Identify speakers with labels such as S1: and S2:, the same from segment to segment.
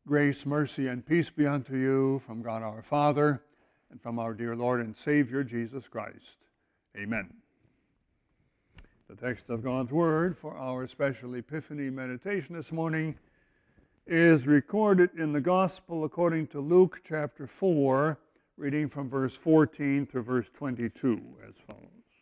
S1: Grace, mercy, and peace be unto you from God our Father and from our dear Lord and Savior, Jesus Christ. Amen. The text of God's Word for our special Epiphany meditation this morning is recorded in the Gospel according to Luke chapter 4, reading from verse 14 through verse 22 as follows.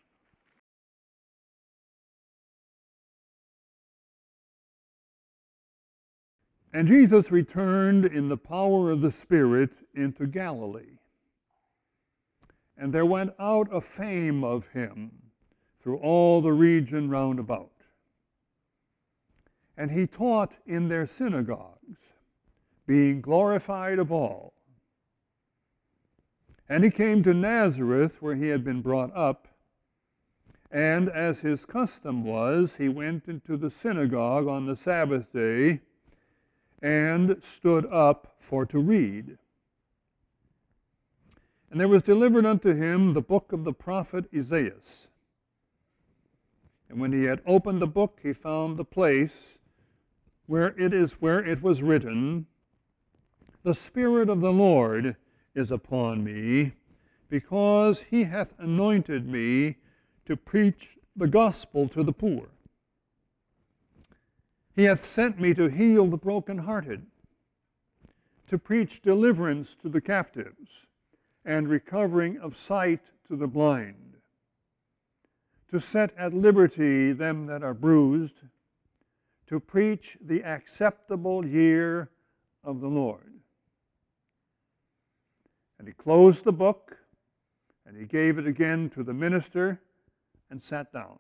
S1: And Jesus returned in the power of the Spirit into Galilee. And there went out a fame of him through all the region round about. And he taught in their synagogues, being glorified of all. And he came to Nazareth, where he had been brought up. And as his custom was, he went into the synagogue on the Sabbath day, and stood up for to read. And there was delivered unto him the book of the prophet Isaiah. And when he had opened the book, he found the place where it was written, The Spirit of the Lord is upon me, because he hath anointed me to preach the gospel to the poor. He hath sent me to heal the brokenhearted, to preach deliverance to the captives, and recovering of sight to the blind, to set at liberty them that are bruised, to preach the acceptable year of the Lord. And he closed the book, and he gave it again to the minister, and sat down.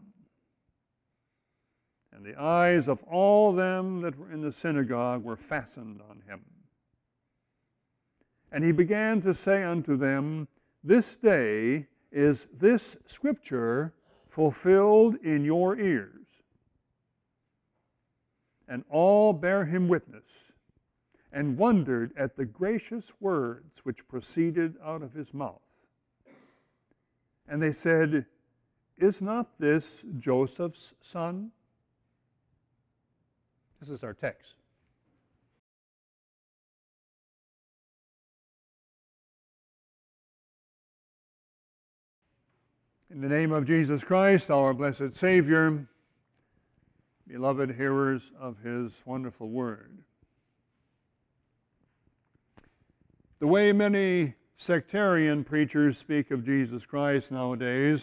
S1: And the eyes of all them that were in the synagogue were fastened on him. And he began to say unto them, This day is this scripture fulfilled in your ears. And all bare him witness, and wondered at the gracious words which proceeded out of his mouth. And they said, Is not this Joseph's son? This is our text. In the name of Jesus Christ, our blessed Savior, beloved hearers of his wonderful word. The way many sectarian preachers speak of Jesus Christ nowadays,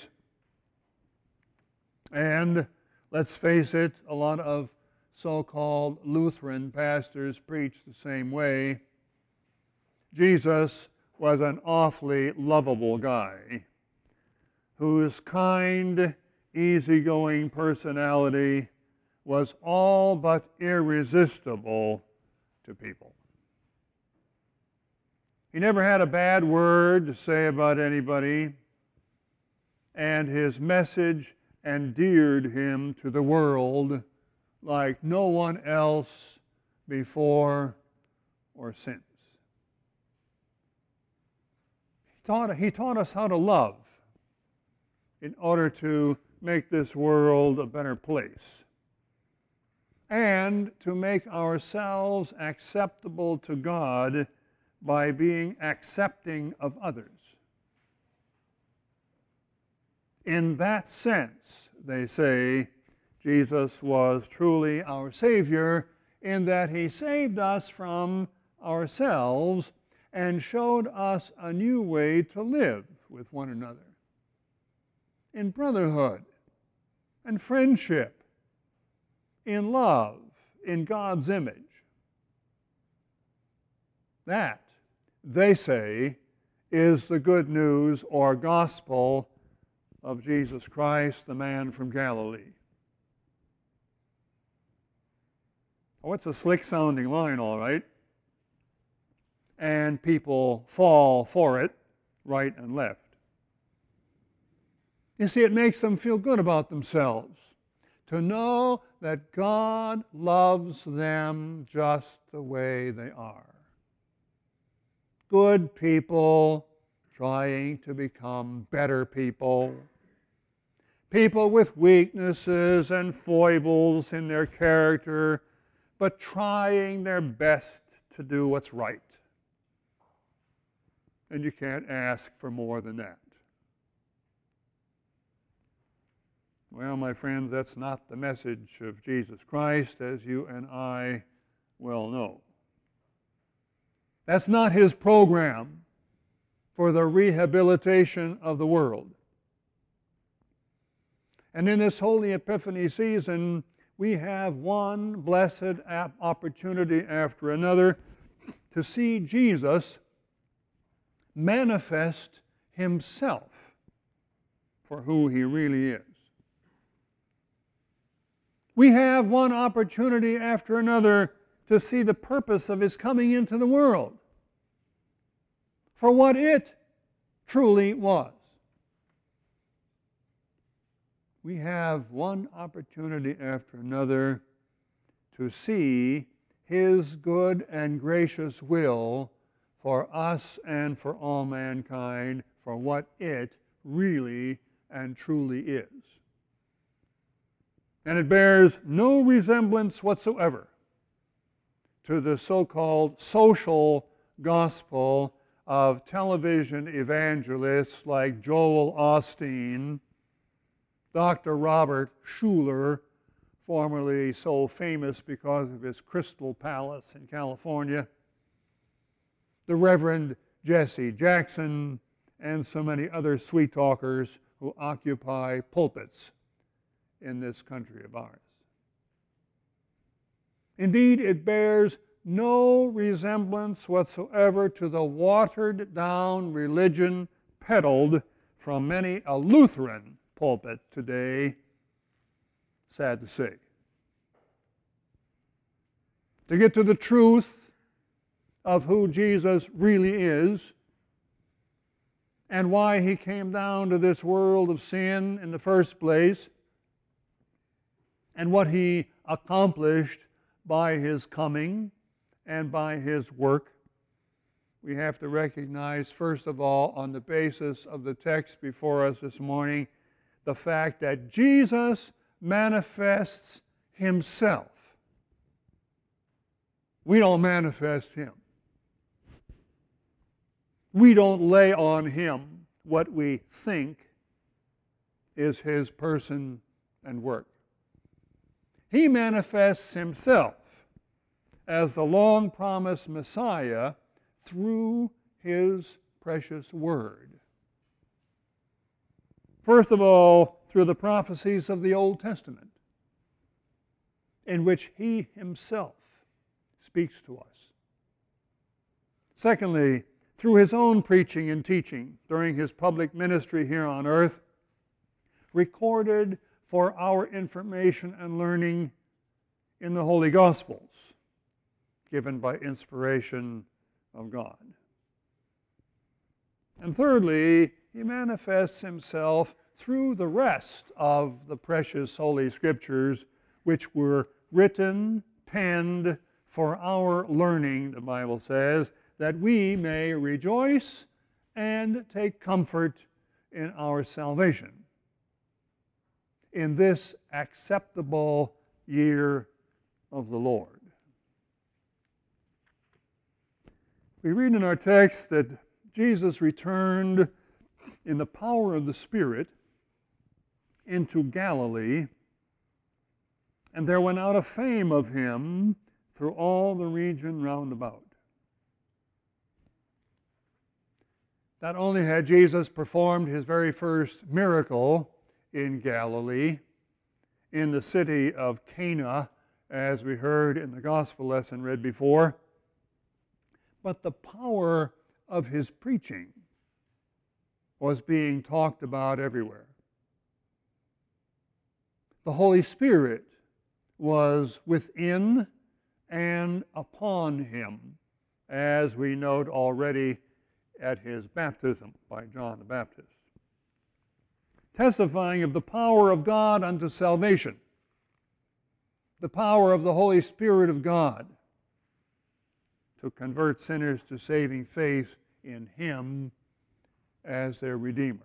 S1: and let's face it, a lot of so-called Lutheran pastors preach the same way. Jesus was an awfully lovable guy whose kind, easygoing personality was all but irresistible to people. He never had a bad word to say about anybody, and his message endeared him to the world like no one else before or since. He taught us how to love in order to make this world a better place and to make ourselves acceptable to God by being accepting of others. In that sense, they say, Jesus was truly our Savior in that he saved us from ourselves and showed us a new way to live with one another in brotherhood and friendship, in love, in God's image. That, they say, is the good news or gospel of Jesus Christ, the man from Galilee. Oh, it's a slick-sounding line, all right. And people fall for it right and left. You see, it makes them feel good about themselves to know that God loves them just the way they are. Good people trying to become better people. People with weaknesses and foibles in their character, but trying their best to do what's right. And you can't ask for more than that. Well, my friends, that's not the message of Jesus Christ, as you and I well know. That's not his program for the rehabilitation of the world. And in this Holy Epiphany season, we have one blessed opportunity after another to see Jesus manifest himself for who he really is. We have one opportunity after another to see the purpose of his coming into the world for what it truly was. We have one opportunity after another to see his good and gracious will for us and for all mankind for what it really and truly is. And it bears no resemblance whatsoever to the so-called social gospel of television evangelists like Joel Osteen, Dr. Robert Schuller, formerly so famous because of his Crystal Palace in California, the Reverend Jesse Jackson, and so many other sweet talkers who occupy pulpits in this country of ours. Indeed, it bears no resemblance whatsoever to the watered-down religion peddled from many a Lutheran pulpit today, sad to say. To get to the truth of who Jesus really is and why he came down to this world of sin in the first place, and what he accomplished by his coming and by his work, we have to recognize, first of all, on the basis of the text before us this morning, the fact that Jesus manifests himself. We don't manifest him. We don't lay on him what we think is his person and work. He manifests himself as the long-promised Messiah through his precious word. First of all, through the prophecies of the Old Testament, in which he himself speaks to us. Secondly, through his own preaching and teaching during his public ministry here on earth, recorded for our information and learning in the Holy Gospels, given by inspiration of God. And thirdly, he manifests himself through the rest of the precious Holy Scriptures, which were written, penned for our learning, the Bible says, that we may rejoice and take comfort in our salvation in this acceptable year of the Lord. We read in our text that Jesus returned in the power of the Spirit into Galilee, and there went out a fame of him through all the region round about. Not only had Jesus performed his very first miracle in Galilee, in the city of Cana, as we heard in the gospel lesson read before, but the power of his preaching was being talked about everywhere. The Holy Spirit was within and upon him, as we note already at his baptism by John the Baptist, testifying of the power of God unto salvation, the power of the Holy Spirit of God to convert sinners to saving faith in him as their Redeemer.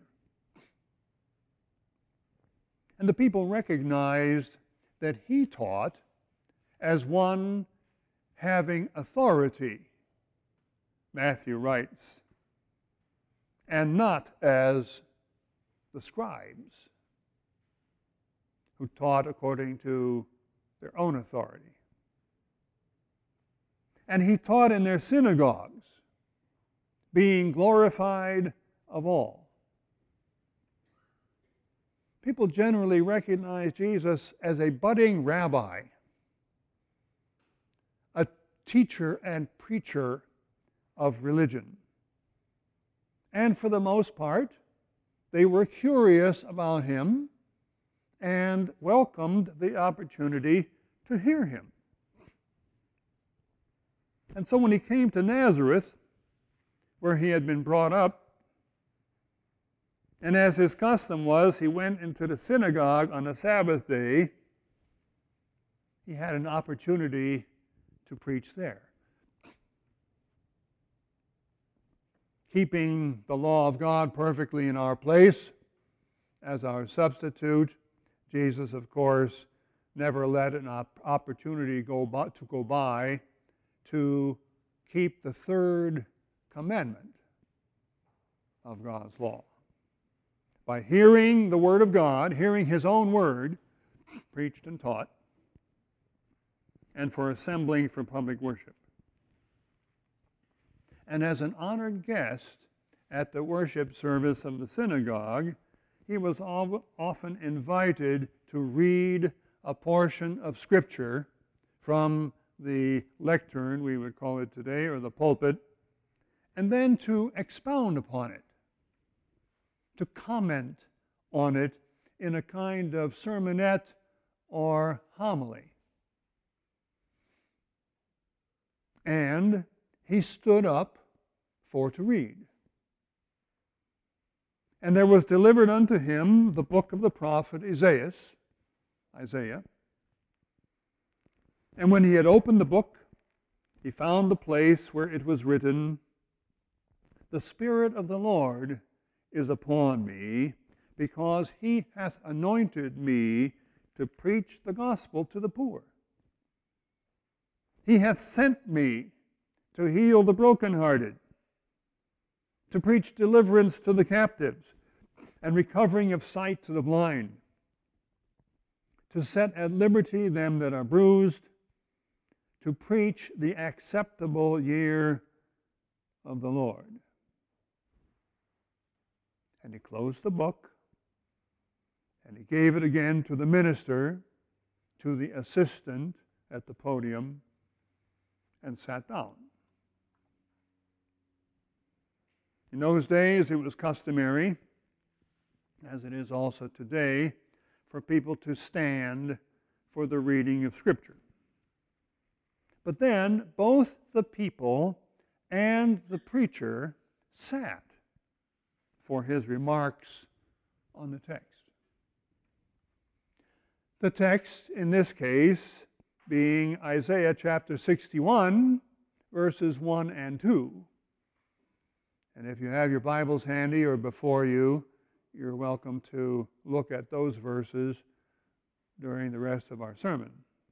S1: And the people recognized that he taught as one having authority, Matthew writes, and not as the scribes who taught according to their own authority. And he taught in their synagogues, being glorified of all. People generally recognize Jesus as a budding rabbi, a teacher and preacher of religion. And for the most part, they were curious about him and welcomed the opportunity to hear him. And so when he came to Nazareth, where he had been brought up, and as his custom was, he went into the synagogue on the Sabbath day, he had an opportunity to preach there. Keeping the law of God perfectly in our place as our substitute, Jesus, of course, never let an opportunity go by to keep the third commandment of God's law. By hearing the Word of God, hearing His own Word, preached and taught, and for assembling for public worship. And as an honored guest at the worship service of the synagogue, he was often invited to read a portion of Scripture from the lectern, we would call it today, or the pulpit, and then to expound upon it, to comment on it in a kind of sermonette or homily. And he stood up for to read. And there was delivered unto him the book of the prophet Isaiah. And when he had opened the book, he found the place where it was written, "The Spirit of the Lord is upon me, because he hath anointed me to preach the gospel to the poor. He hath sent me to heal the brokenhearted, to preach deliverance to the captives, and recovering of sight to the blind, to set at liberty them that are bruised, to preach the acceptable year of the Lord." And he closed the book, and he gave it again to the minister, to the assistant at the podium, and sat down. In those days, it was customary, as it is also today, for people to stand for the reading of Scripture. But then, both the people and the preacher sat for his remarks on the text. The text, in this case, being Isaiah chapter 61, verses 1 and 2. And if you have your Bibles handy or before you, you're welcome to look at those verses during the rest of our sermon.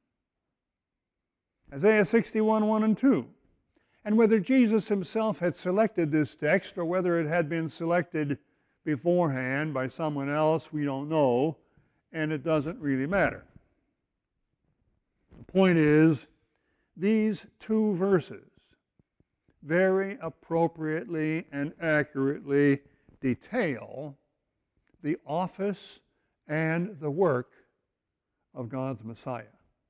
S1: Isaiah 61, 1 and 2. And whether Jesus himself had selected this text or whether it had been selected beforehand by someone else, we don't know, and it doesn't really matter. The point is, these two verses very appropriately and accurately detail the office and the work of God's Messiah.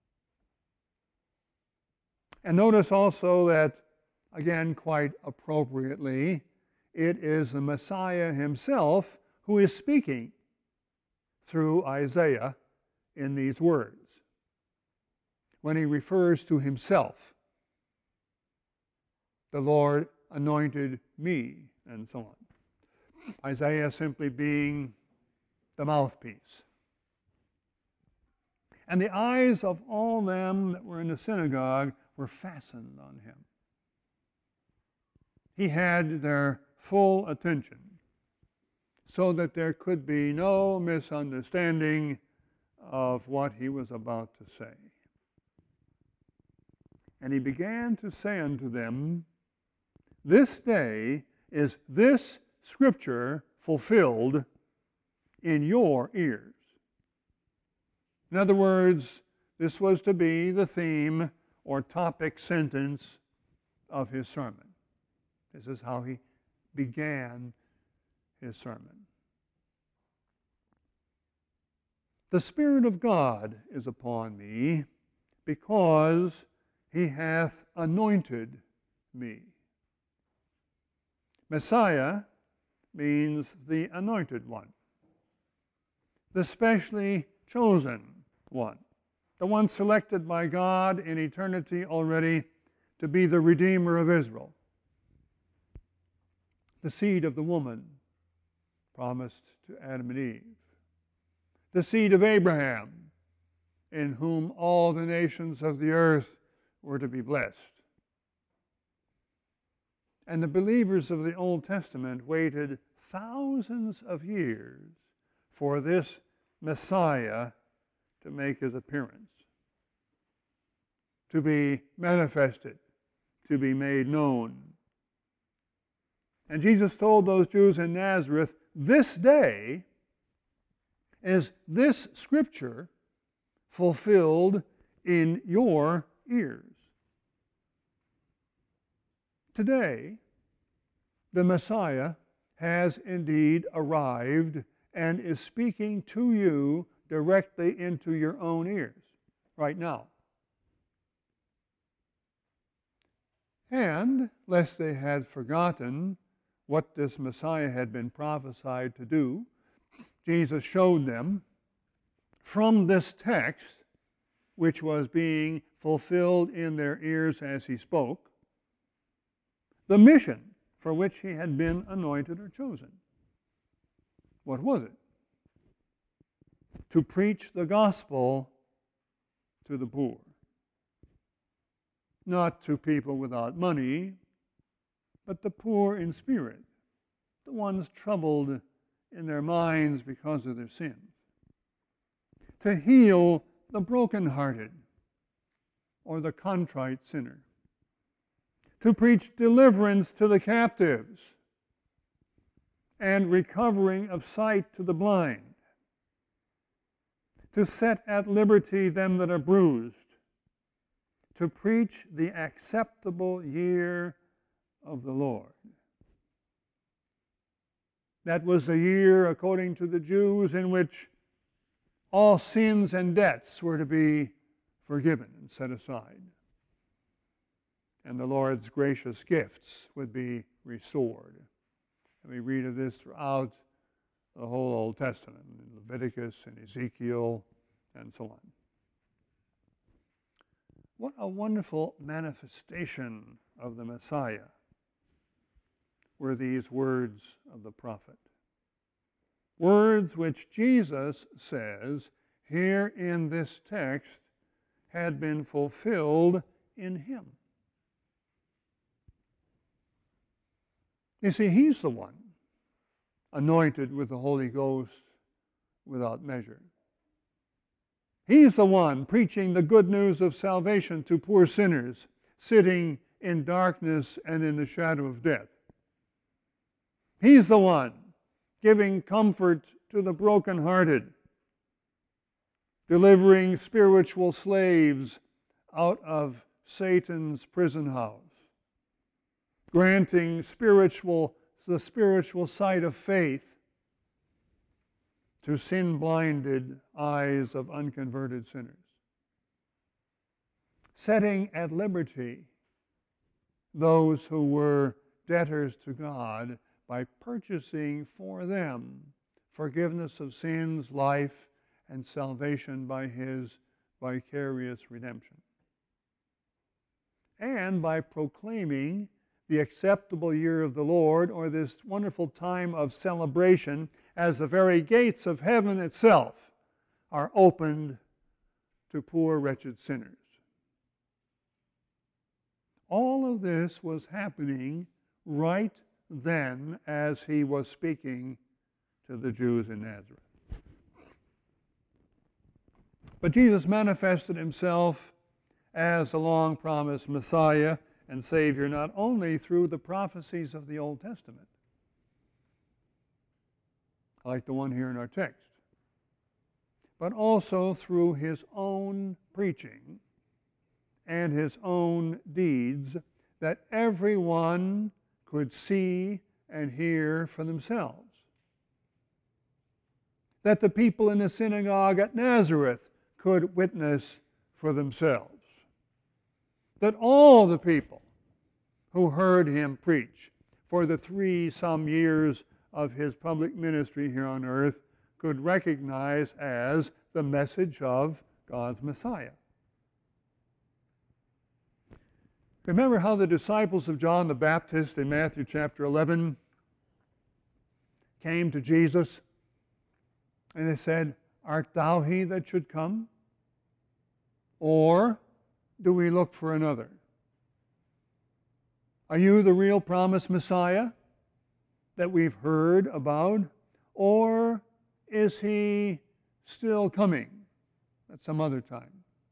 S1: And notice also that, again, quite appropriately, it is the Messiah himself who is speaking through Isaiah in these words. When he refers to himself, the Lord anointed me, and so on. Isaiah simply being the mouthpiece. And the eyes of all them that were in the synagogue were fastened on him. He had their full attention, so that there could be no misunderstanding of what he was about to say. And he began to say unto them, This day is this scripture fulfilled in your ears. In other words, this was to be the theme or topic sentence of his sermon. This is how he began his sermon. The Spirit of God is upon me, because he hath anointed me. Messiah means the anointed one, the specially chosen one, the one selected by God in eternity already to be the Redeemer of Israel, the seed of the woman promised to Adam and Eve, the seed of Abraham, in whom all the nations of the earth were to be blessed. And the believers of the Old Testament waited thousands of years for this Messiah to make his appearance, to be manifested, to be made known. And Jesus told those Jews in Nazareth, this day is this scripture fulfilled in your ears. Today, the Messiah has indeed arrived and is speaking to you directly into your own ears right now. And, lest they had forgotten what this Messiah had been prophesied to do, Jesus showed them from this text, which was being fulfilled in their ears as he spoke, the mission for which he had been anointed or chosen. What was it? To preach the gospel to the poor. Not to people without money, but the poor in spirit, the ones troubled in their minds because of their sins. To heal the brokenhearted or the contrite sinner. To preach deliverance to the captives and recovering of sight to the blind. To set at liberty them that are bruised. To preach the acceptable year of the Lord. That was the year, according to the Jews, in which all sins and debts were to be forgiven and set aside. And the Lord's gracious gifts would be restored. And we read of this throughout the whole Old Testament, in Leviticus and Ezekiel and so on. What a wonderful manifestation of the Messiah were these words of the prophet. Words which Jesus says here in this text had been fulfilled in him. You see, he's the one anointed with the Holy Ghost without measure. He's the one preaching the good news of salvation to poor sinners sitting in darkness and in the shadow of death. He's the one giving comfort to the brokenhearted, delivering spiritual slaves out of Satan's prison house, granting the spiritual sight of faith to sin-blinded eyes of unconverted sinners, setting at liberty those who were debtors to God by purchasing for them forgiveness of sins, life, and salvation by his vicarious redemption. And by proclaiming the acceptable year of the Lord, or this wonderful time of celebration, as the very gates of heaven itself are opened to poor, wretched sinners. All of this was happening right then as he was speaking to the Jews in Nazareth. But Jesus manifested himself as the long-promised Messiah and Savior, not only through the prophecies of the Old Testament, like the one here in our text, but also through his own preaching and his own deeds that everyone could see and hear for themselves. That the people in the synagogue at Nazareth could witness for themselves. That all the people who heard him preach for the 3-some years of his public ministry here on earth could recognize as the message of God's Messiah. Remember how the disciples of John the Baptist in Matthew chapter 11 came to Jesus and they said, "Art thou he that should come? Or do we look for another? Are you the real promised Messiah that we've heard about? Or is he still coming at some other time?"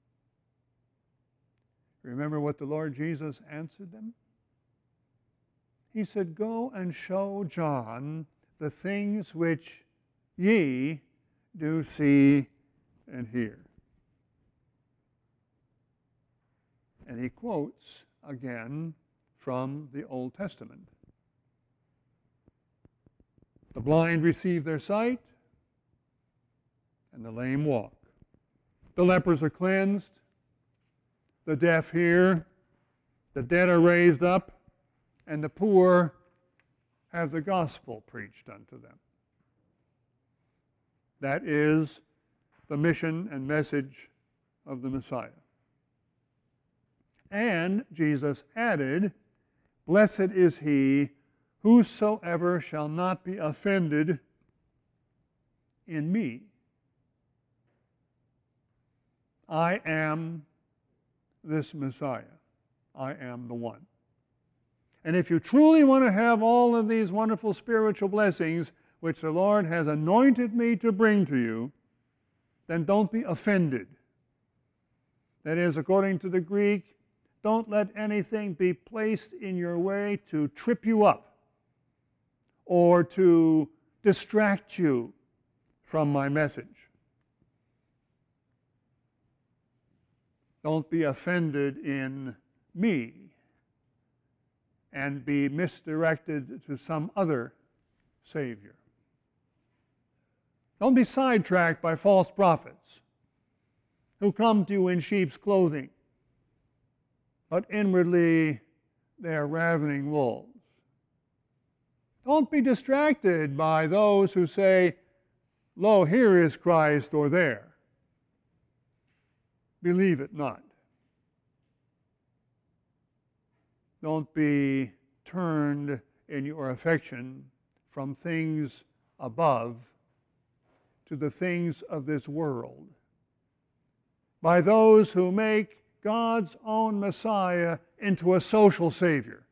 S1: Remember what the Lord Jesus answered them? He said, "Go and show John the things which ye do see and hear." And he quotes again from the Old Testament. The blind receive their sight, and the lame walk. The lepers are cleansed, the deaf hear, the dead are raised up, and the poor have the gospel preached unto them. That is the mission and message of the Messiah. And Jesus added, "Blessed is he whosoever shall not be offended in me. I am this Messiah. I am the one." And if you truly want to have all of these wonderful spiritual blessings which the Lord has anointed me to bring to you, then don't be offended. That is, according to the Greek, don't let anything be placed in your way to trip you up or to distract you from my message. Don't be offended in me and be misdirected to some other Savior. Don't be sidetracked by false prophets who come to you in sheep's clothing, but inwardly they are ravening wolves. Don't be distracted by those who say, "Lo, here is Christ," or "there." Believe it not. Don't be turned in your affection from things above to the things of this world by those who make God's own Messiah into a social Savior,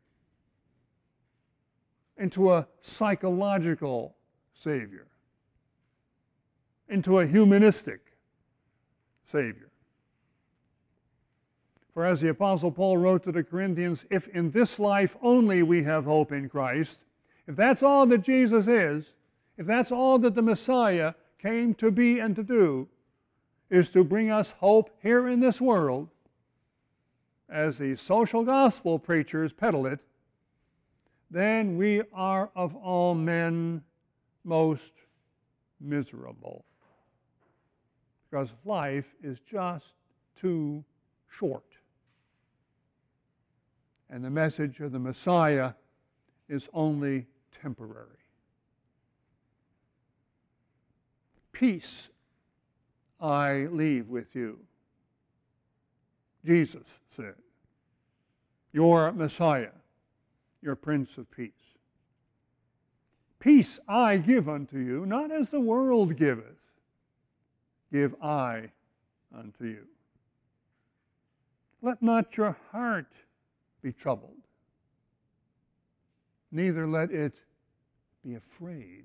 S1: into a psychological Savior, into a humanistic Savior. For as the Apostle Paul wrote to the Corinthians, if in this life only we have hope in Christ, if that's all that Jesus is, if that's all that the Messiah came to be and to do, is to bring us hope here in this world, as the social gospel preachers peddle it, then we are of all men most miserable. Because life is just too short. And the message of the Messiah is only temporary. Peace I leave with you, Jesus said. Your Messiah, your Prince of Peace. Peace I give unto you, not as the world giveth, give I unto you. Let not your heart be troubled, neither let it be afraid.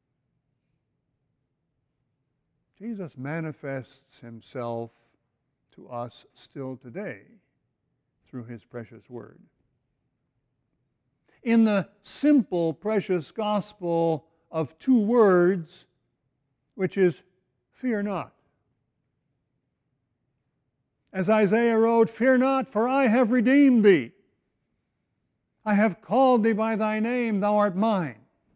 S1: Jesus manifests himself to us still today through his precious word. In the simple, precious gospel of two words, which is fear not. As Isaiah wrote, fear not, for I have redeemed thee. I have called thee by thy name, thou art mine.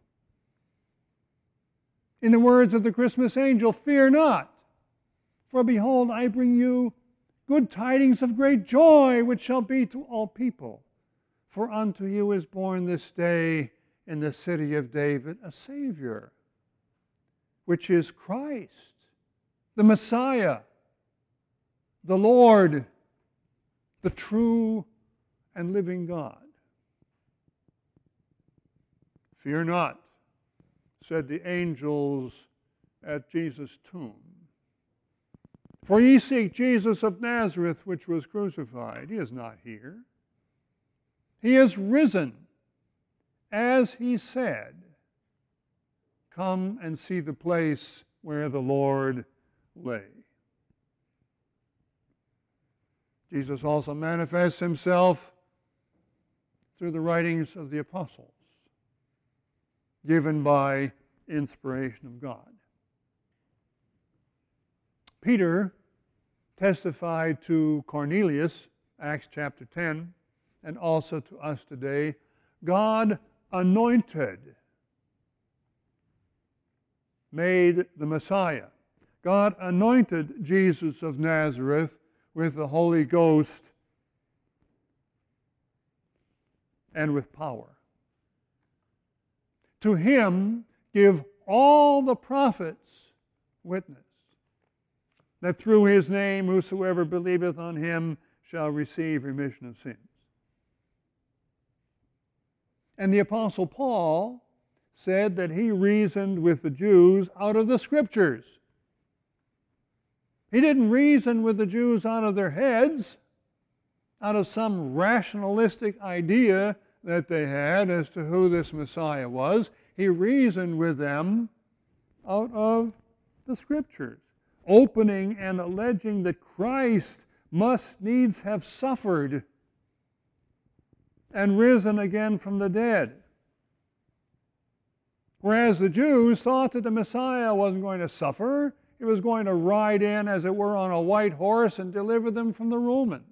S1: In the words of the Christmas angel, fear not, for behold, I bring you good tidings of great joy, which shall be to all people. For unto you is born this day in the city of David a Savior, which is Christ, the Messiah, the Lord, the true and living God. Fear not, said the angels at Jesus' tomb. For ye seek Jesus of Nazareth, which was crucified. He is not here. He is risen, as he said. Come and see the place where the Lord lay. Jesus also manifests himself through the writings of the apostles, given by inspiration of God. Peter testified to Cornelius, Acts chapter 10, and also to us today, God anointed, made the Messiah. God anointed Jesus of Nazareth with the Holy Ghost and with power. To him give all the prophets witness, that through his name whosoever believeth on him shall receive remission of sins. And the Apostle Paul said that he reasoned with the Jews out of the Scriptures. He didn't reason with the Jews out of their heads, out of some rationalistic idea that they had as to who this Messiah was. He reasoned with them out of the Scriptures, opening and alleging that Christ must needs have suffered and risen again from the dead. Whereas the Jews thought that the Messiah wasn't going to suffer, he was going to ride in, as it were, on a white horse and deliver them from the Romans.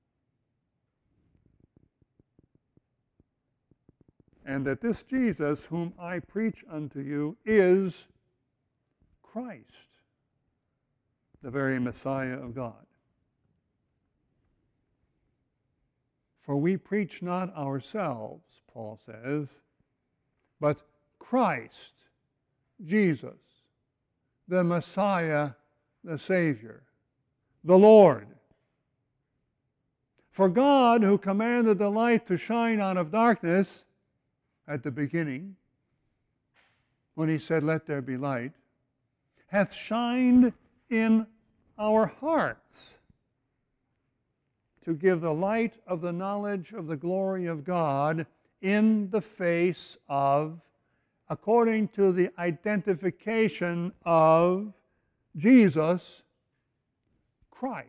S1: And that this Jesus, whom I preach unto you, is Christ, the very Messiah of God. For we preach not ourselves, Paul says, but Christ, Jesus, the Messiah, the Savior, the Lord. For God, who commanded the light to shine out of darkness at the beginning, when he said, let there be light, hath shined in our hearts to give the light of the knowledge of the glory of God in the face of, according to the identification of Jesus Christ.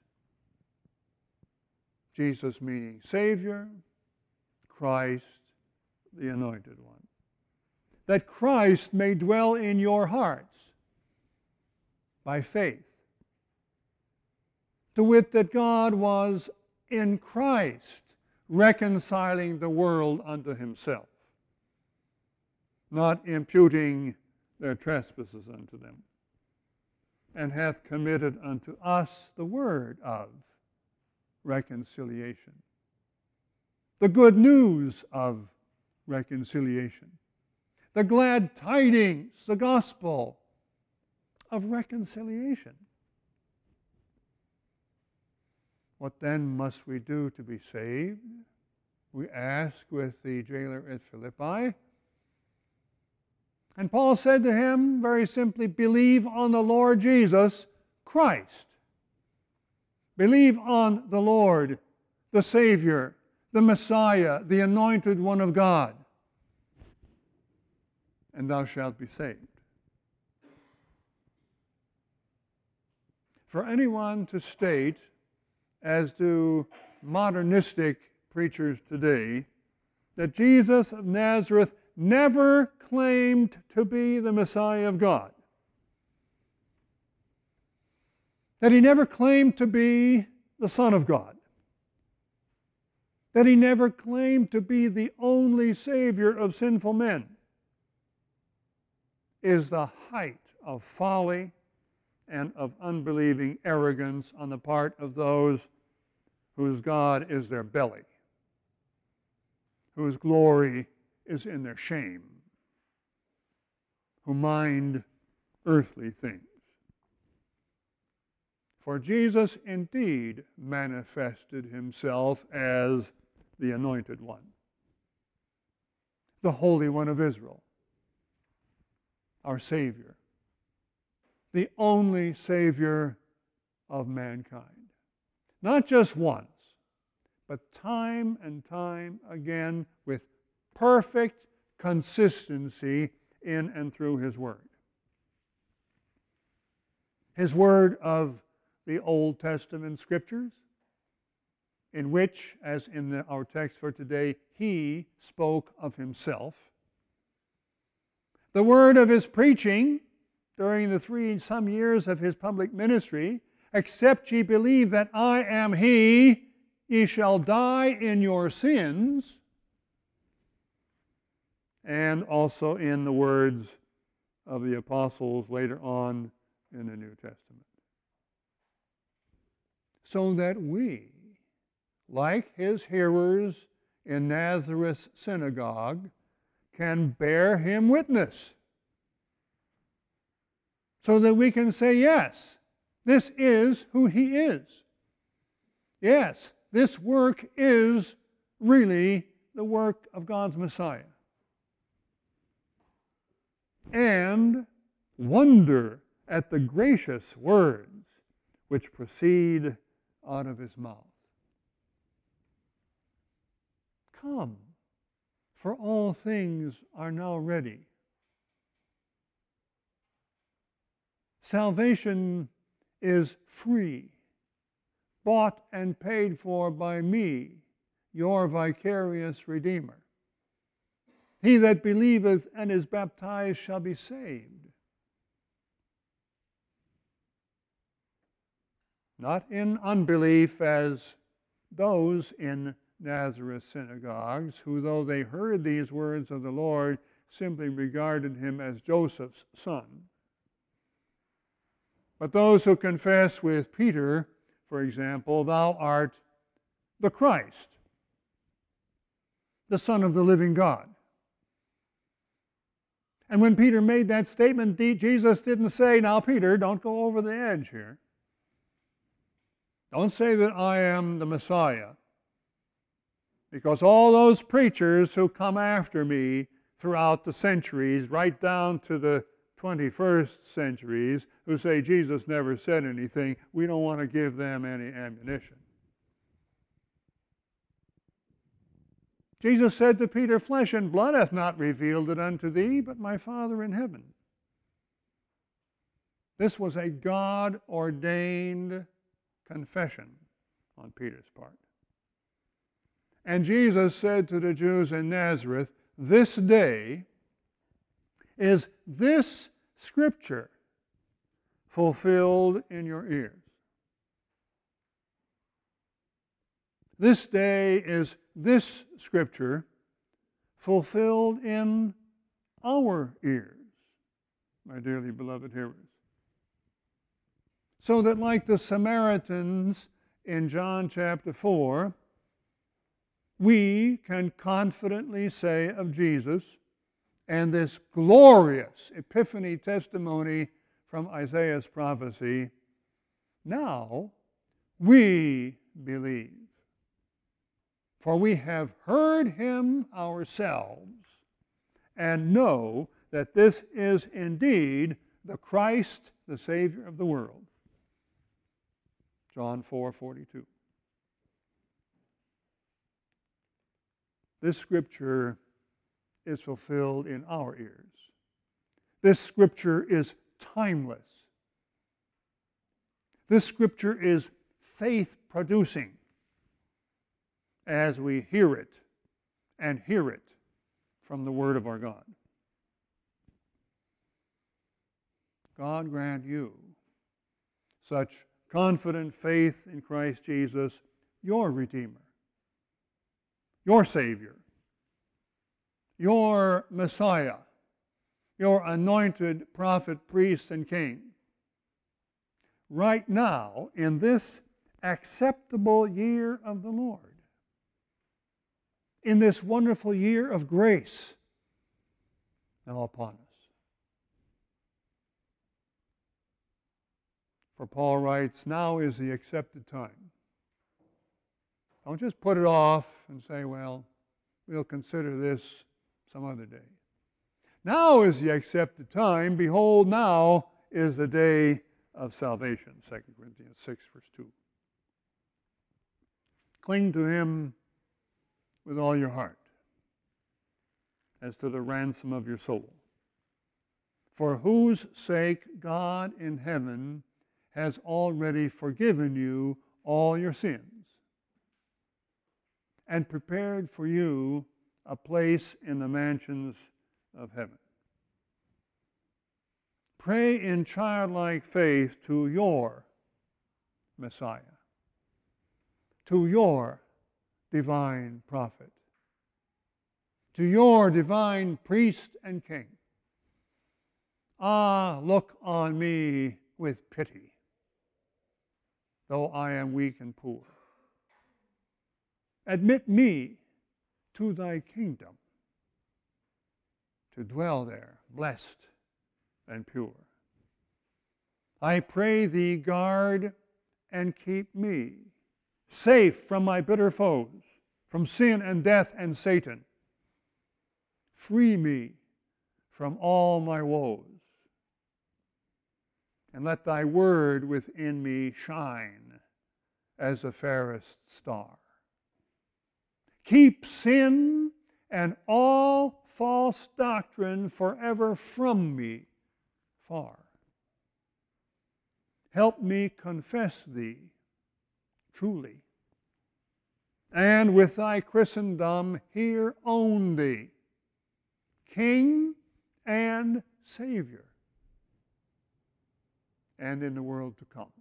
S1: Jesus meaning Savior, Christ the Anointed One. That Christ may dwell in your hearts by faith. To wit, that God was in Christ reconciling the world unto himself, not imputing their trespasses unto them, and hath committed unto us the word of reconciliation, the good news of reconciliation, the glad tidings, the gospel of reconciliation. What then must we do to be saved? We ask with the jailer at Philippi. And Paul said to him very simply, believe on the Lord Jesus Christ. Believe on the Lord, the Savior, the Messiah, the Anointed One of God, and thou shalt be saved. for anyone to state, as do modernistic preachers today, that Jesus of Nazareth never claimed to be the Messiah of God. That he never claimed to be the Son of God. That he never claimed to be the only Savior of sinful men is the height of folly and of unbelieving arrogance on the part of those whose God is their belly, whose glory is in their shame, who mind earthly things. For Jesus indeed manifested himself as the Anointed One, the Holy One of Israel, our Savior, the only Savior of mankind. Not just once, but time and time again with perfect consistency in and through his Word. His Word of the Old Testament Scriptures, in which, as in our text for today, he spoke of himself. The word of his preaching during the 3-some years of his public ministry, except ye believe that I am he, ye shall die in your sins. And also in the words of the apostles later on in the New Testament. So that we, like his hearers in Nazareth's synagogue, can bear him witness. So that we can say, yes, this is who he is. Yes, this work is really the work of God's Messiah. And wonder at the gracious words which proceed out of his mouth. Come, for all things are now ready. Salvation is free, bought and paid for by me, your vicarious Redeemer. He that believeth and is baptized shall be saved. Not in unbelief as those in Nazareth synagogues, who, though they heard these words of the Lord, simply regarded him as Joseph's son. But those who confess with Peter, for example, thou art the Christ, the Son of the living God. And when Peter made that statement, Jesus didn't say, now Peter, don't go over the edge here. Don't say that I am the Messiah. Because all those preachers who come after me throughout the centuries, right down to the 21st centuries, who say Jesus never said anything, we don't want to give them any ammunition. Jesus said to Peter, flesh and blood hath not revealed it unto thee, but my Father in heaven. This was a God-ordained confession on Peter's part. And Jesus said to the Jews in Nazareth, this day is this scripture fulfilled in your ears. This day is this scripture fulfilled in our ears, my dearly beloved hearers. So that like the Samaritans in John chapter 4, we can confidently say of Jesus and this glorious Epiphany testimony from Isaiah's prophecy, now we believe. For we have heard him ourselves and know that this is indeed the Christ, the Savior of the world. John 4:42. This scripture is fulfilled in our ears. This scripture is timeless. This Scripture is faith-producing as we hear it and hear it from the Word of our God. God grant you such confident faith in Christ Jesus, your Redeemer, your Savior, your Messiah, your anointed prophet, priest, and king, right now in this acceptable year of the Lord, in this wonderful year of grace now upon us. For Paul writes, now is the accepted time. Don't just put it off and say, well, we'll consider this some other day. Now is the accepted time. Behold, now is the day of salvation. 2 Corinthians 6, verse 2. Cling to Him with all your heart, as to the ransom of your soul, for whose sake God in heaven has already forgiven you all your sins and prepared for you a place in the mansions of heaven. Pray in childlike faith to your Messiah, to your divine prophet, to your divine priest and king. Ah, look on me with pity, though I am weak and poor. Admit me to thy kingdom, to dwell there, blessed and pure. I pray thee, guard and keep me safe from my bitter foes, from sin and death and Satan. Free me from all my woes, and let thy word within me shine as the fairest star. Keep sin and all false doctrine forever from me far. Help me confess thee truly, and with thy Christendom here own thee, King and Savior, and in the world to come.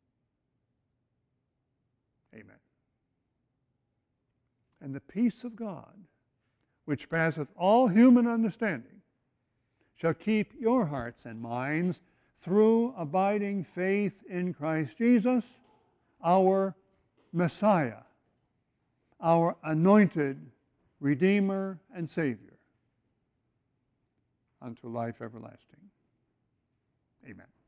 S1: Amen. And the peace of God, which passeth all human understanding, shall keep your hearts and minds through abiding faith in Christ Jesus, our Messiah, our anointed Redeemer and Savior, unto life everlasting. Amen.